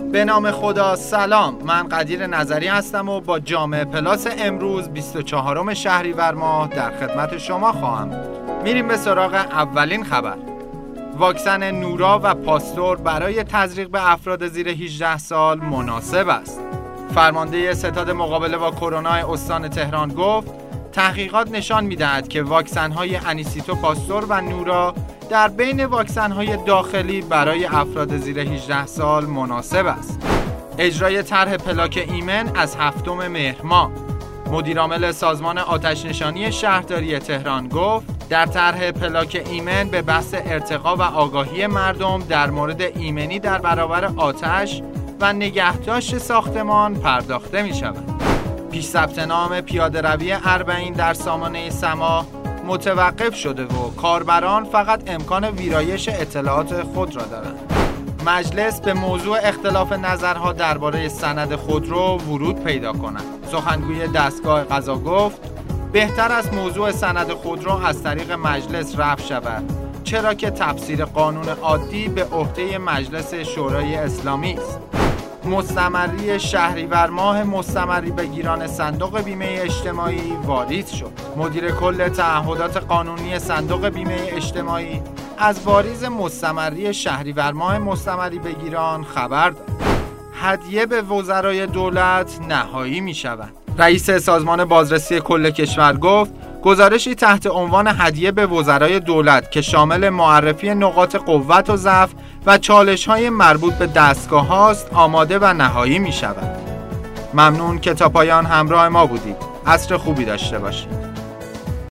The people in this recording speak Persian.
به نام خدا. سلام، من قدیر نظری هستم و با جامعه پلاس امروز 24 شهریور ماه در خدمت شما خواهم بود. میریم به سراغ اولین خبر. واکسن نورا و پاستور برای تزریق به افراد زیر 18 سال مناسب است. فرمانده ستاد مقابله با کرونا استان تهران گفت تحقیقات نشان می‌دهد که واکسن‌های انیسیتو پاستور و نورا در بین واکسن‌های داخلی برای افراد زیر 18 سال مناسب است. اجرای طرح پلاک ایمن از 7 مهر ماه. مدیرعامل سازمان آتش‌نشانی شهرداری تهران گفت در طرح پلاک ایمن به بحث ارتقا و آگاهی مردم در مورد ایمنی در برابر آتش و نگهداشت ساختمان پرداخته می‌شود. پیش ثبت نام پیاده‌روی اربعین در سامانه سما متوقف شده و کاربران فقط امکان ویرایش اطلاعات خود را دارند. مجلس به موضوع اختلاف نظرها درباره سند خودرو ورود پیدا کند. سخنگوی دستگاه قضا گفت بهتر است موضوع سند خودرو از طریق مجلس رفع شود، چرا که تفسیر قانون عادی به عهده مجلس شورای اسلامی است. مستمری شهریور ماه مستمری بگیران صندوق بیمه اجتماعی واریز شد. مدیر کل تعهدات قانونی صندوق بیمه اجتماعی از واریز مستمری شهریور ماه مستمری بگیران خبر داد. هدیه به وزرای دولت نهایی می شود. رئیس سازمان بازرسی کل کشور گفت گزارشی تحت عنوان هدیه به وزرای دولت که شامل معرفی نقاط قوت و ضعف و چالش‌های مربوط به دستگاه‌هاست آماده و نهایی می شود. ممنون که تا پایان همراه ما بودید. عصر خوبی داشته باشید.